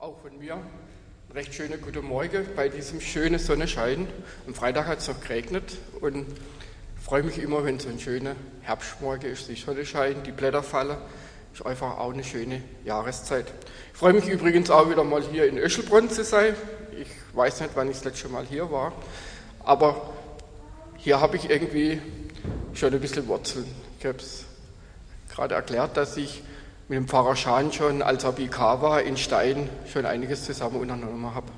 Auch von mir einen recht schönen guten Morgen bei diesem schönen Sonnenschein. Am Freitag hat es noch geregnet und ich freue mich immer, wenn so ein schöner Herbstmorgen ist, die Sonne scheint, die Blätter fallen. Ist einfach auch eine schöne Jahreszeit. Ich freue mich übrigens auch wieder mal hier in Öschelbronn zu sein. Ich weiß nicht, wann ich das letzte Mal hier war, aber hier habe ich irgendwie schon ein bisschen Wurzeln. Ich habe es gerade erklärt, dass ich mit dem Pfarrer Schan schon, als er BK war, in Stein schon einiges zusammen unternommen habe.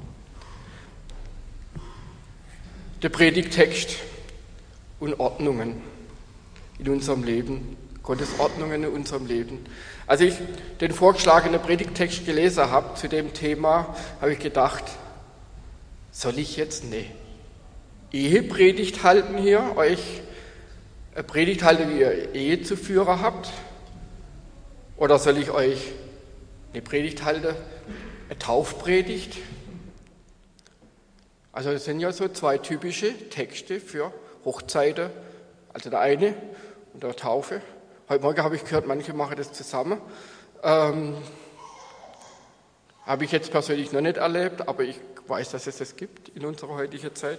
Der Predigttext und Ordnungen in unserem Leben, Gottes Ordnungen in unserem Leben. Als ich den vorgeschlagenen Predigttext gelesen habe zu dem Thema, habe ich gedacht, soll ich jetzt eine Ehepredigt halten hier, euch eine Predigt halten, wie ihr Ehe zu führen habt? Oder soll ich euch eine Predigt halten, eine Taufpredigt? Also das sind ja so zwei typische Texte für Hochzeiten, also der eine und der Taufe. Heute Morgen habe ich gehört, manche machen das zusammen. Habe ich jetzt persönlich noch nicht erlebt, aber ich weiß, dass es das gibt in unserer heutigen Zeit.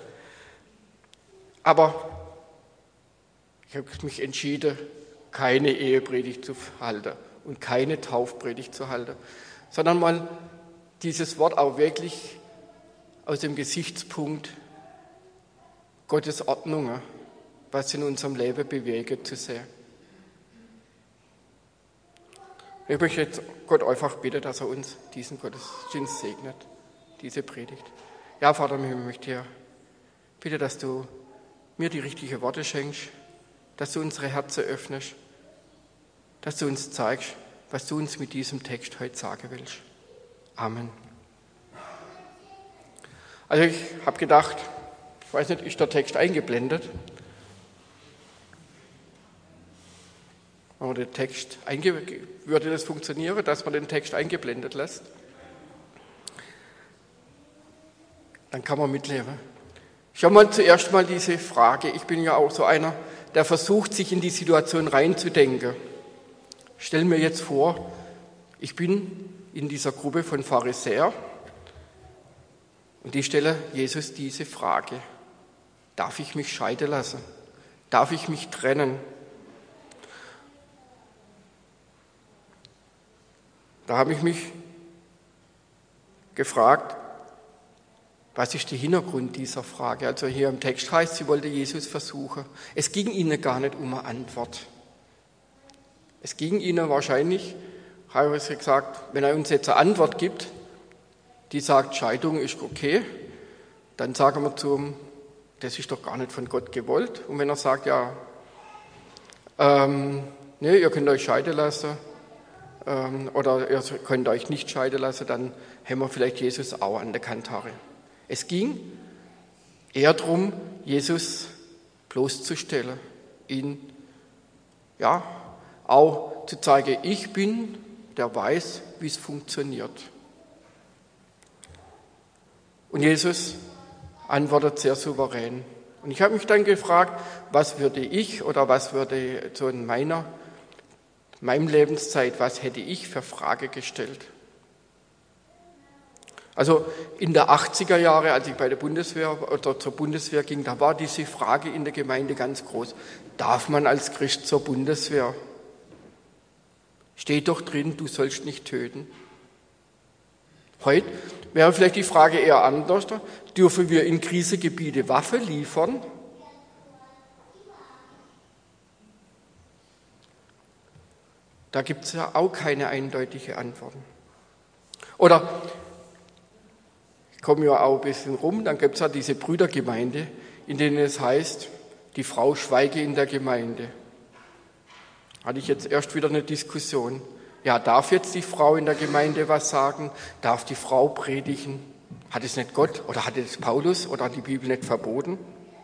Aber ich habe mich entschieden, keine Ehepredigt zu halten und keine Taufpredigt zu halten, sondern mal dieses Wort auch wirklich aus dem Gesichtspunkt Gottes Ordnungen, was in unserem Leben bewegt, zu sehen. Ich möchte jetzt Gott einfach bitten, dass er uns diesen Gottesdienst segnet, diese Predigt. Ja, Vater, ich möchte dir bitten, dass du mir die richtigen Worte schenkst, dass du unsere Herzen öffnest, dass du uns zeigst, was du uns mit diesem Text heute sagen willst. Amen. Also ich habe gedacht, ich weiß nicht, ist der Text eingeblendet? Oder der Text würde das funktionieren, dass man den Text eingeblendet lässt? Dann kann man mitlesen. Schau mal zuerst mal diese Frage. Ich bin ja auch so einer, der versucht, sich in die Situation reinzudenken. Stell mir jetzt vor, ich bin in dieser Gruppe von Pharisäern und die stellen Jesus diese Frage. Darf ich mich scheiden lassen? Darf ich mich trennen? Da habe ich mich gefragt, was ist der Hintergrund dieser Frage? Also hier im Text heißt, sie wollte Jesus versuchen. Es ging ihnen gar nicht um eine Antwort. Es ging ihnen wahrscheinlich, habe ich gesagt, wenn er uns jetzt eine Antwort gibt, die sagt, Scheidung ist okay, dann sagen wir zu ihm, das ist doch gar nicht von Gott gewollt. Und wenn er sagt, ja, nee, ihr könnt euch scheiden lassen oder ihr könnt euch nicht scheiden lassen, dann haben wir vielleicht Jesus auch an der Kantare. Es ging eher darum, Jesus bloßzustellen, ihn auch zu zeigen, ich bin, der weiß, wie es funktioniert. Und Jesus antwortet sehr souverän. Und ich habe mich dann gefragt, was würde ich oder was würde so in meiner Lebenszeit, was hätte ich für Frage gestellt? Also in der 80er Jahre, als ich bei der Bundeswehr oder zur Bundeswehr ging, da war diese Frage in der Gemeinde ganz groß. Darf man als Christ zur Bundeswehr? Steht doch drin, du sollst nicht töten. Heute wäre vielleicht die Frage eher anders. Dürfen wir in Krisengebiete Waffen liefern? Da gibt es ja auch keine eindeutige Antworten. Oder, ich komme ja auch ein bisschen rum, dann gibt es ja diese Brüdergemeinde, in denen es heißt, die Frau schweige in der Gemeinde. Hatte ich jetzt erst wieder eine Diskussion. Ja, darf jetzt die Frau in der Gemeinde was sagen? Darf die Frau predigen? Hat es nicht Gott oder hat es Paulus oder hat die Bibel nicht verboten?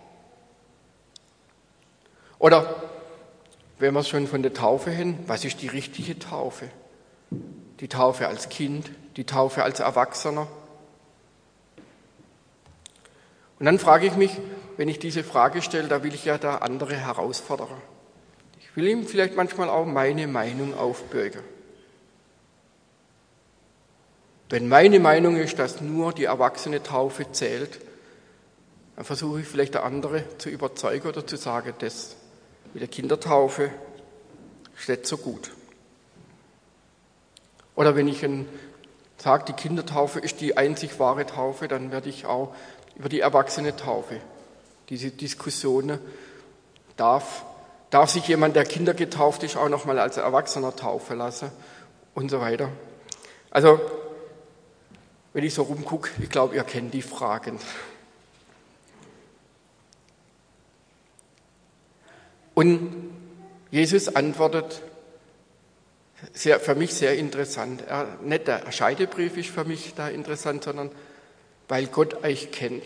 Oder, wenn wir es schon von der Taufe hin, was ist die richtige Taufe? Die Taufe als Kind, die Taufe als Erwachsener? Und dann frage ich mich, wenn ich diese Frage stelle, da will ich ja der andere herausfordern. Ich will ihm vielleicht manchmal auch meine Meinung aufbürgen. Wenn meine Meinung ist, dass nur die erwachsene Taufe zählt, dann versuche ich vielleicht der andere zu überzeugen oder zu sagen, das mit der Kindertaufe ist nicht so gut. Oder wenn ich sage, die Kindertaufe ist die einzig wahre Taufe, dann werde ich auch über die erwachsene Taufe, diese Diskussionen, darf sich jemand, der Kinder getauft ist, auch nochmal als Erwachsener taufen lassen und so weiter. Also, wenn ich so rumgucke, ich glaube, ihr kennt die Fragen. Und Jesus antwortet für mich sehr interessant. Nicht der Scheidebrief ist für mich da interessant, sondern weil Gott euch kennt.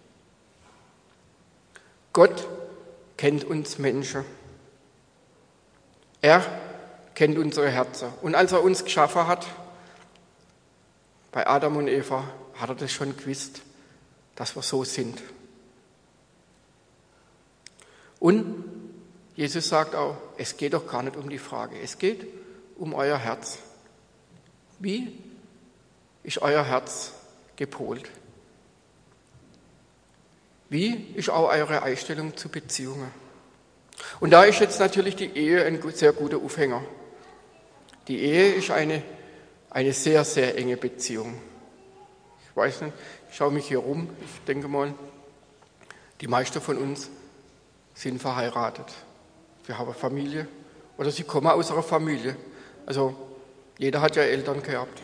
Gott kennt uns Menschen. Er kennt unsere Herzen. Und als er uns geschaffen hat, bei Adam und Eva, hat er das schon gewusst, dass wir so sind. Und Jesus sagt auch, es geht doch gar nicht um die Frage, es geht um euer Herz. Wie ist euer Herz gepolt? Wie ist auch eure Einstellung zu Beziehungen? Und da ist jetzt natürlich die Ehe ein sehr guter Aufhänger. Die Ehe ist eine sehr, sehr enge Beziehung. Ich weiß nicht, ich schaue mich hier rum, ich denke mal, die meisten von uns sind verheiratet. Sie haben Familie oder sie kommen aus einer Familie. Also jeder hat ja Eltern gehabt.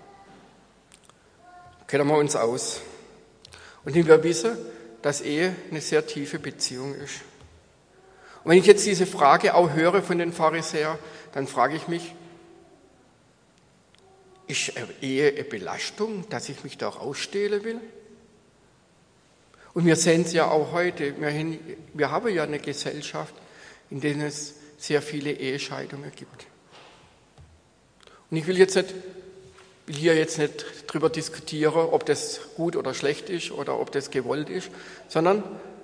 Kennen wir uns aus. Und wir wissen, dass Ehe eine sehr tiefe Beziehung ist. Und wenn ich jetzt diese Frage auch höre von den Pharisäern, dann frage ich mich, ist Ehe eine Belastung, dass ich mich da auch ausstehlen will? Und wir sehen es ja auch heute, wir haben ja eine Gesellschaft, in der es sehr viele Ehescheidungen gibt. Und ich will hier jetzt nicht drüber diskutieren, ob das gut oder schlecht ist oder ob das gewollt ist, sondern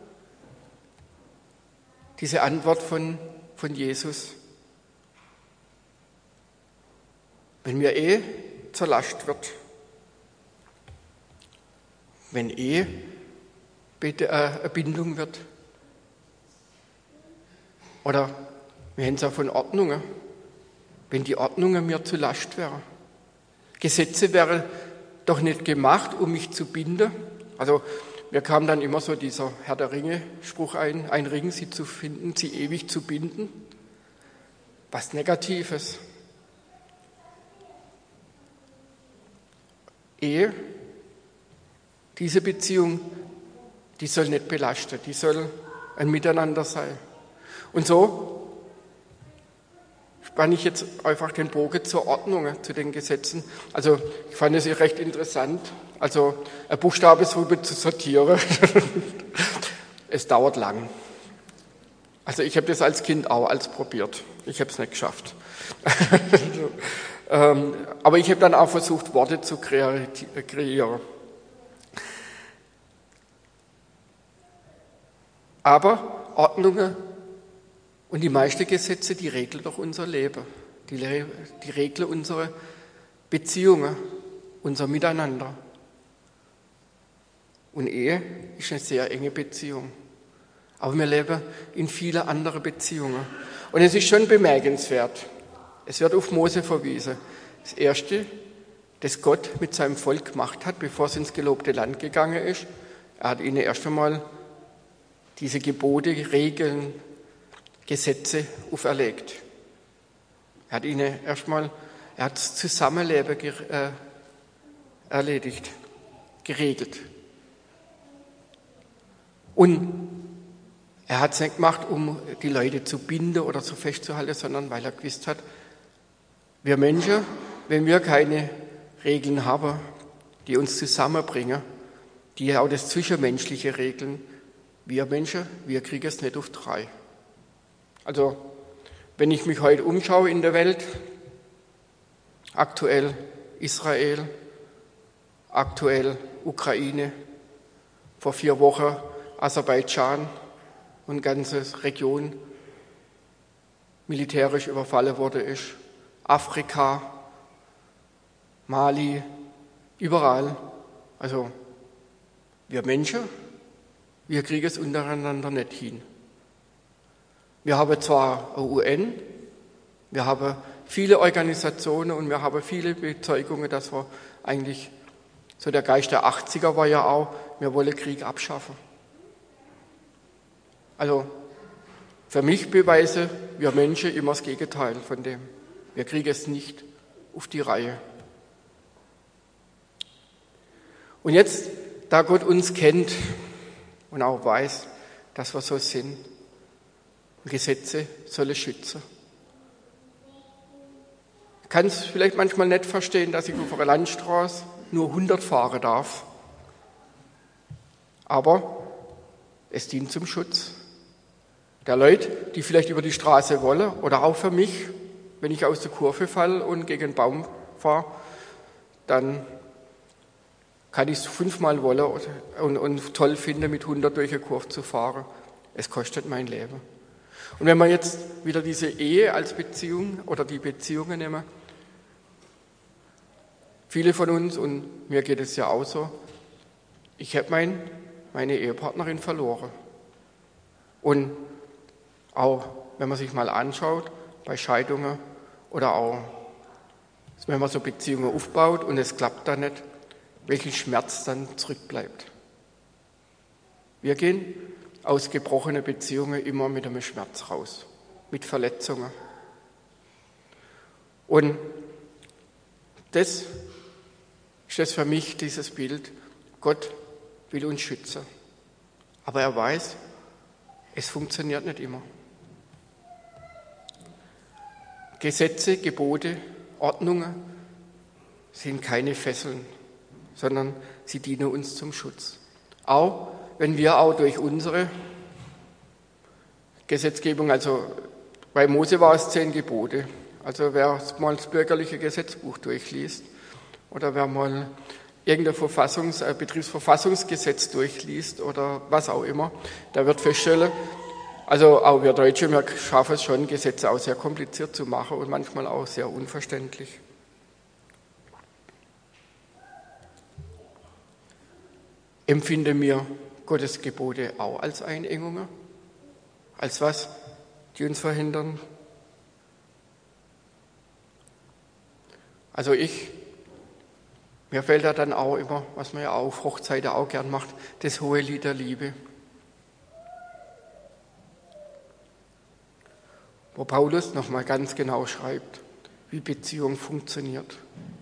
diese Antwort von Jesus. Wenn mir Ehe zur Last wird, wenn Ehe eine Bindung wird, oder wir haben es auch von Ordnungen, wenn die Ordnungen mir zu Last wären. Gesetze wären doch nicht gemacht, um mich zu binden. Also mir kam dann immer so dieser Herr der Ringe-Spruch ein Ring, sie zu finden, sie ewig zu binden. Was Negatives. Ehe, diese Beziehung, die soll nicht belasten, die soll ein Miteinander sein. Und so spanne ich jetzt einfach den Bogen zur Ordnung, zu den Gesetzen. Also ich fand es recht interessant, also eine Buchstabensuppe zu sortieren. Es dauert lang. Also ich habe das als Kind auch probiert. Ich habe es nicht geschafft. Aber ich habe dann auch versucht, Worte zu kreieren. Aber Ordnungen und die meisten Gesetze, die regeln doch unser Leben. Die regeln unsere Beziehungen, unser Miteinander. Und Ehe ist eine sehr enge Beziehung. Aber wir leben in vielen anderen Beziehungen. Und es ist schon bemerkenswert. Es wird auf Mose verwiesen. Das Erste, das Gott mit seinem Volk gemacht hat, bevor es ins gelobte Land gegangen ist, er hat ihnen erst einmal diese Gebote, Regeln, Gesetze auferlegt. Er hat ihnen das Zusammenleben geregelt. Und er hat es nicht gemacht, um die Leute zu binden oder zu festzuhalten, sondern weil er gewusst hat, wir Menschen, wenn wir keine Regeln haben, die uns zusammenbringen, die auch das Zwischenmenschliche regeln, wir Menschen, wir kriegen es nicht auf 3. Also, wenn ich mich heute umschaue in der Welt, aktuell Israel, aktuell Ukraine, vor 4 Wochen Aserbaidschan und ganze Region militärisch überfallen wurde ist, Afrika, Mali, Überall. Also wir Menschen, wir kriegen es untereinander nicht hin. Wir haben zwar eine UN, wir haben viele Organisationen und wir haben viele Bezeugungen, dass wir eigentlich, so der Geist der 80er war ja auch, wir wollen Krieg abschaffen. Also für mich beweisen wir Menschen immer das Gegenteil von dem. Wir kriegen es nicht auf die Reihe. Und jetzt, da Gott uns kennt und auch weiß, dass wir so sind, Gesetze sollen schützen. Ich kann es vielleicht manchmal nicht verstehen, dass ich auf einer Landstraße nur 100 fahren darf. Aber es dient zum Schutz der Leute, die vielleicht über die Straße wollen, oder auch für mich, wenn ich aus der Kurve falle und gegen einen Baum fahre, dann kann ich es 5-mal wollen und toll finden, mit 100 durch eine Kurve zu fahren. Es kostet mein Leben. Und wenn wir jetzt wieder diese Ehe als Beziehung oder die Beziehungen nehmen, viele von uns, und mir geht es ja auch so, ich habe meine Ehepartnerin verloren. Und auch wenn man sich mal anschaut, bei Scheidungen oder auch, wenn man so Beziehungen aufbaut und es klappt dann nicht, welchen Schmerz dann zurückbleibt. Wir gehen aus gebrochenen Beziehungen immer mit einem Schmerz raus, mit Verletzungen. Und das ist das für mich, dieses Bild. Gott will uns schützen. Aber er weiß, es funktioniert nicht immer. Gesetze, Gebote, Ordnungen sind keine Fesseln, sondern sie dienen uns zum Schutz. Auch wenn wir auch durch unsere Gesetzgebung, also bei Mose war es 10 Gebote, also wer mal das bürgerliche Gesetzbuch durchliest oder wer mal irgendein Betriebsverfassungsgesetz durchliest oder was auch immer, der wird feststellen, also auch wir Deutsche, wir schaffen es schon, Gesetze auch sehr kompliziert zu machen und manchmal auch sehr unverständlich. Empfinden wir Gottes Gebote auch als Einengungen? Als was, die uns verhindern? Also mir fällt da dann auch immer, was man ja auch auf Hochzeiten auch gern macht, das hohe Lied der Liebe. Wo Paulus nochmal ganz genau schreibt, wie Beziehung funktioniert.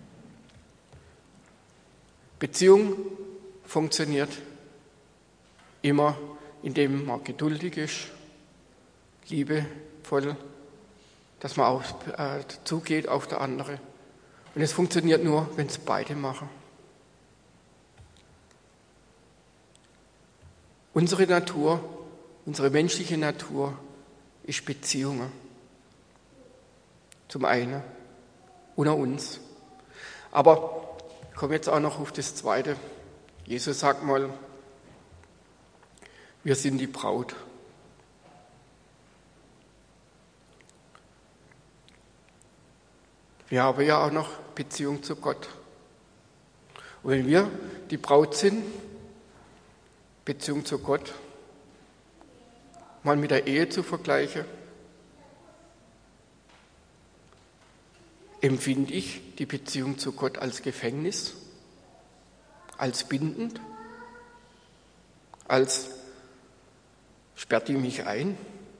Beziehung funktioniert immer, indem man geduldig ist, liebevoll, dass man auch zugeht auf der andere. Und es funktioniert nur, wenn es beide machen. Unsere Natur, unsere menschliche Natur ist Beziehungen. Zum einen unter uns. Aber ich komme jetzt auch noch auf das Zweite. Jesus sagt mal, wir sind die Braut. Wir haben ja auch noch Beziehung zu Gott. Und wenn wir die Braut sind, Beziehung zu Gott, mal mit der Ehe zu vergleichen, empfinde ich die Beziehung zu Gott als Gefängnis, als bindend, als sperrt die mich ein?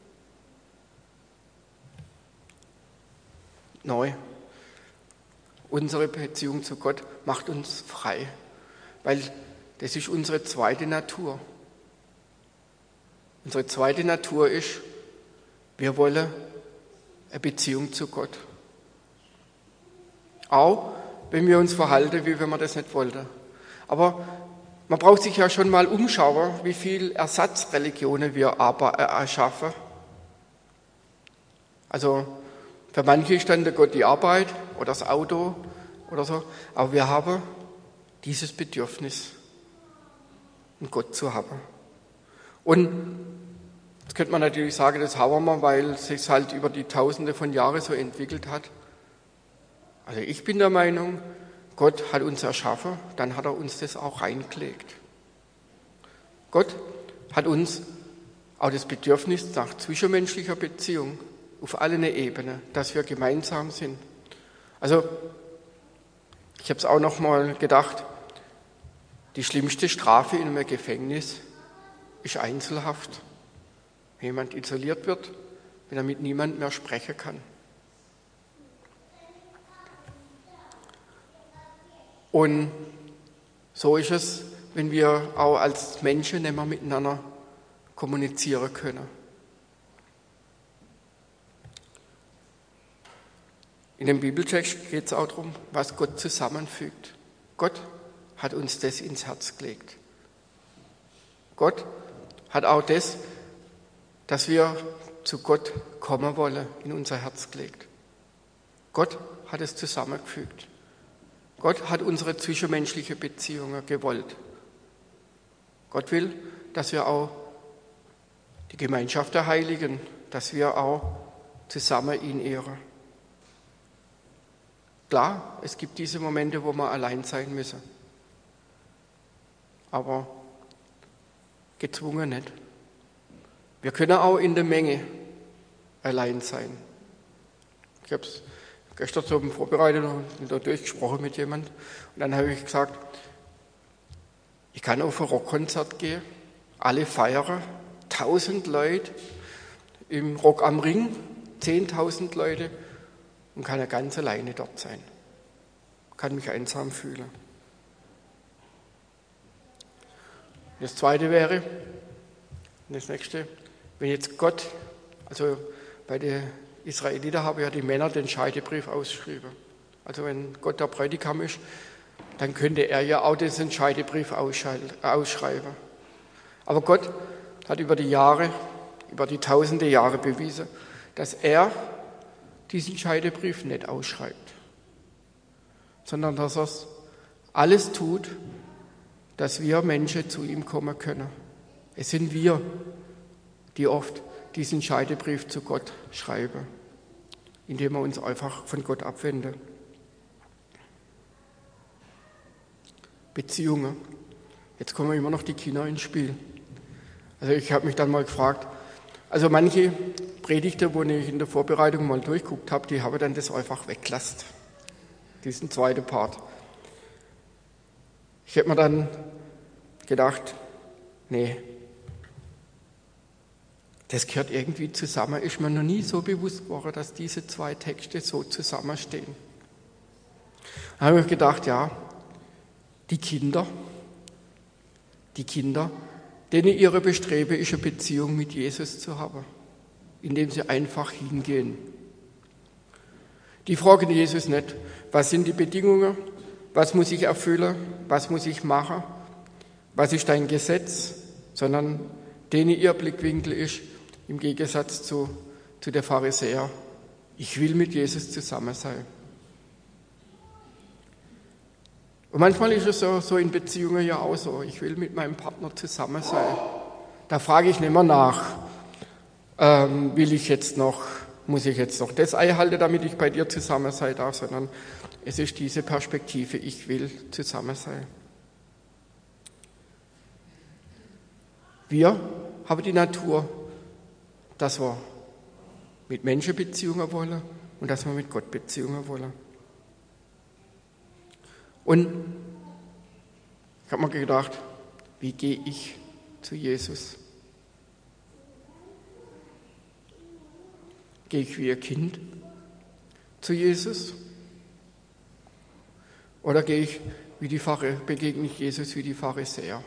Neu. Unsere Beziehung zu Gott macht uns frei, weil das ist unsere zweite Natur. Unsere zweite Natur ist, wir wollen eine Beziehung zu Gott. Auch wenn wir uns verhalten, wie wenn wir das nicht wollten. Aber man braucht sich ja schon mal umschauen, wie viel Ersatzreligionen wir erschaffen. Also für manche ist dann der Gott die Arbeit oder das Auto oder so. Aber wir haben dieses Bedürfnis, einen Gott zu haben. Und jetzt könnte man natürlich sagen, das haben wir, weil es sich halt über die Tausende von Jahren so entwickelt hat. Also ich bin der Meinung, Gott hat uns erschaffen, dann hat er uns das auch reingelegt. Gott hat uns auch das Bedürfnis nach zwischenmenschlicher Beziehung auf allen Ebenen, dass wir gemeinsam sind. Also, ich habe es auch noch mal gedacht, die schlimmste Strafe in einem Gefängnis ist Einzelhaft. Wenn jemand isoliert wird, wenn er mit niemandem mehr sprechen kann. Und so ist es, wenn wir auch als Menschen nicht mehr miteinander kommunizieren können. In dem Bibeltext geht es auch darum, was Gott zusammenfügt. Gott hat uns das ins Herz gelegt. Gott hat auch das, dass wir zu Gott kommen wollen, in unser Herz gelegt. Gott hat es zusammengefügt. Gott hat unsere zwischenmenschliche Beziehungen gewollt. Gott will, dass wir auch die Gemeinschaft der Heiligen, dass wir auch zusammen ihn ehren. Klar, es gibt diese Momente, wo wir allein sein müssen. Aber gezwungen nicht. Wir können auch in der Menge allein sein. Ich habe es gestern zum Vorbereiten da durchgesprochen mit jemandem. Und dann habe ich gesagt, ich kann auf ein Rockkonzert gehen, alle feiern, 1000 Leute im Rock am Ring, 10.000 Leute und kann ja ganz alleine dort sein. Kann mich einsam fühlen. Das Zweite wäre, das Nächste, wenn jetzt Gott, also bei den Israeliten haben ja die Männer den Scheidebrief ausgeschrieben. Also wenn Gott der Bräutigam ist, dann könnte er ja auch diesen Scheidebrief ausschreiben. Aber Gott hat über die Jahre, über die tausende Jahre bewiesen, dass er diesen Scheidebrief nicht ausschreibt, sondern dass er alles tut, dass wir Menschen zu ihm kommen können. Es sind wir, die oft diesen Scheidebrief zu Gott schreiben, indem wir uns einfach von Gott abwenden. Beziehungen. Jetzt kommen immer noch die Kinder ins Spiel. Also ich habe mich dann mal gefragt, also manche Predigten, wo ich in der Vorbereitung mal durchgeguckt habe, die haben dann das einfach weggelassen, diesen zweiten Part. Ich habe mir dann gedacht, nee, das gehört irgendwie zusammen. Ist mir noch nie so bewusst geworden, dass diese zwei Texte so zusammenstehen. Da habe ich gedacht, ja, die Kinder, denen ihre Bestreben ist, eine Beziehung mit Jesus zu haben, indem sie einfach hingehen. Die fragen Jesus nicht, was sind die Bedingungen, was muss ich erfüllen, was muss ich machen, was ist dein Gesetz, sondern denen ihr Blickwinkel ist, im Gegensatz zu der Pharisäer, ich will mit Jesus zusammen sein. Und manchmal ist es so in Beziehungen ja auch so, ich will mit meinem Partner zusammen sein. Da frage ich nicht mehr nach, muss ich jetzt noch das Ei halten, damit ich bei dir zusammen sein darf, sondern es ist diese Perspektive, ich will zusammen sein. Wir haben die Natur, dass wir mit Menschen Beziehungen wollen und dass wir mit Gott Beziehungen wollen. Und ich habe mir gedacht, wie gehe ich zu Jesus? Gehe ich wie ein Kind zu Jesus? Oder begegne ich Jesus wie die Pharisäer?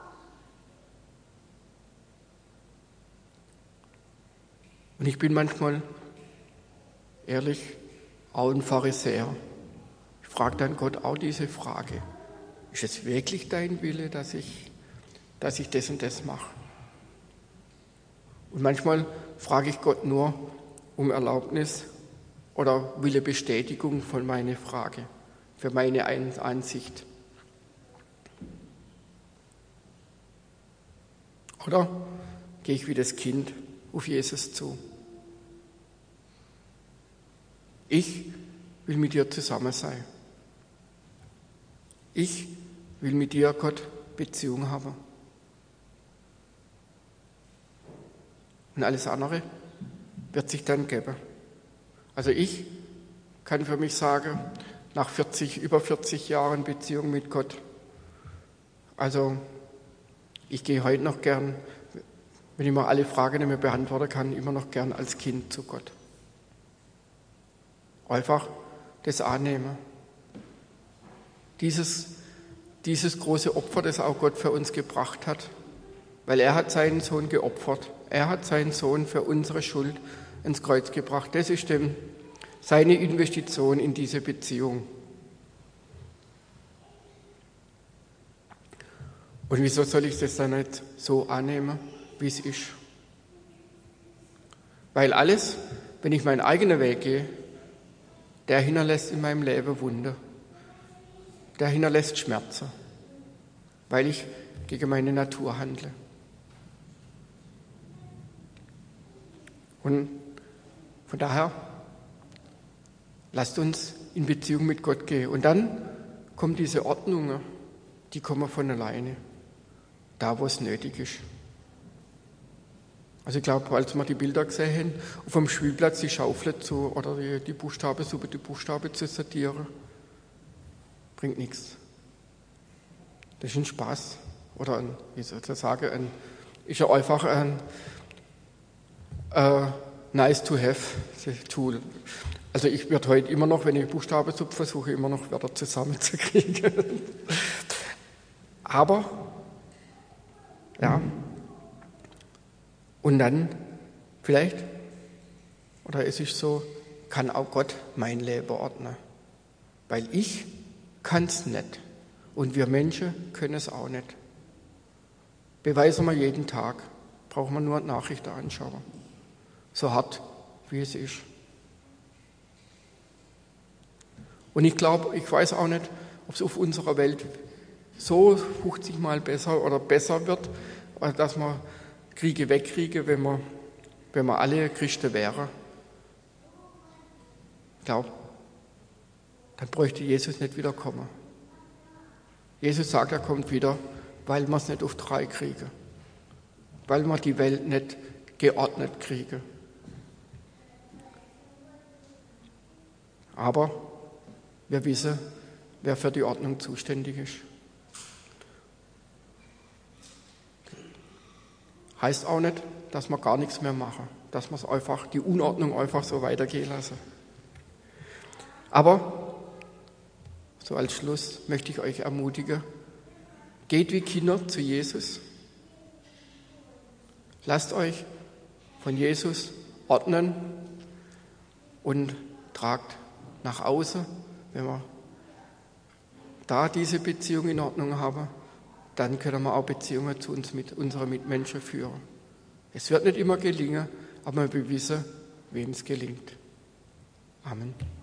Und ich bin manchmal, ehrlich, auch ein Pharisäer. Ich frage dann Gott auch diese Frage. Ist es wirklich dein Wille, dass ich das und das mache? Und manchmal frage ich Gott nur um Erlaubnis oder will Bestätigung von meiner Frage, für meine Ansicht. Oder gehe ich wie das Kind auf Jesus zu? Ich will mit dir zusammen sein. Ich will mit dir, Gott, Beziehung haben. Und alles andere wird sich dann geben. Also ich kann für mich sagen, nach über 40 Jahren Beziehung mit Gott, also ich gehe heute noch gern, wenn ich mir alle Fragen nicht mehr beantworten kann, immer noch gern als Kind zu Gott. Einfach das annehmen. Dieses große Opfer, das auch Gott für uns gebracht hat, weil er hat seinen Sohn geopfert. Er hat seinen Sohn für unsere Schuld ins Kreuz gebracht. Das ist seine Investition in diese Beziehung. Und wieso soll ich das dann nicht so annehmen, wie es ist? Weil alles, wenn ich meinen eigenen Weg gehe, der hinterlässt in meinem Leben Wunder. Der hinterlässt Schmerzen, weil ich gegen meine Natur handle. Und von daher, lasst uns in Beziehung mit Gott gehen. Und dann kommen diese Ordnungen, die kommen von alleine, da wo es nötig ist. Also ich glaube, als wir die Bilder gesehen haben, auf dem Spielplatz die Schaufel oder die Buchstaben zu sortieren, bringt nichts. Das ist ein Spaß oder ist ja einfach ein nice to have Tool. Also ich werde heute immer noch, wenn ich Buchstaben versuche, immer noch Wörter zusammenzukriegen. Aber, ja, und dann vielleicht, oder es ist so, kann auch Gott mein Leben ordnen. Weil ich kann es nicht. Und wir Menschen können es auch nicht. Beweisen wir jeden Tag. Brauchen wir nur Nachrichten anschauen. So hart, wie es ist. Und ich glaube, ich weiß auch nicht, ob es auf unserer Welt so 50 Mal besser oder besser wird, dass wir Kriege wegkriegen, wenn wir alle Christen wären. Ich glaube, dann bräuchte Jesus nicht wiederkommen. Jesus sagt, er kommt wieder, weil wir es nicht auf 3 kriegen. Weil wir die Welt nicht geordnet kriegen. Aber wir wissen, wer für die Ordnung zuständig ist. Heißt auch nicht, dass wir gar nichts mehr machen, dass wir die Unordnung einfach so weitergehen lassen. Aber so als Schluss möchte ich euch ermutigen, geht wie Kinder zu Jesus. Lasst euch von Jesus ordnen und tragt nach außen, wenn wir da diese Beziehung in Ordnung haben, dann können wir auch Beziehungen zu uns mit unseren Mitmenschen führen. Es wird nicht immer gelingen, aber wir wissen, wem es gelingt. Amen.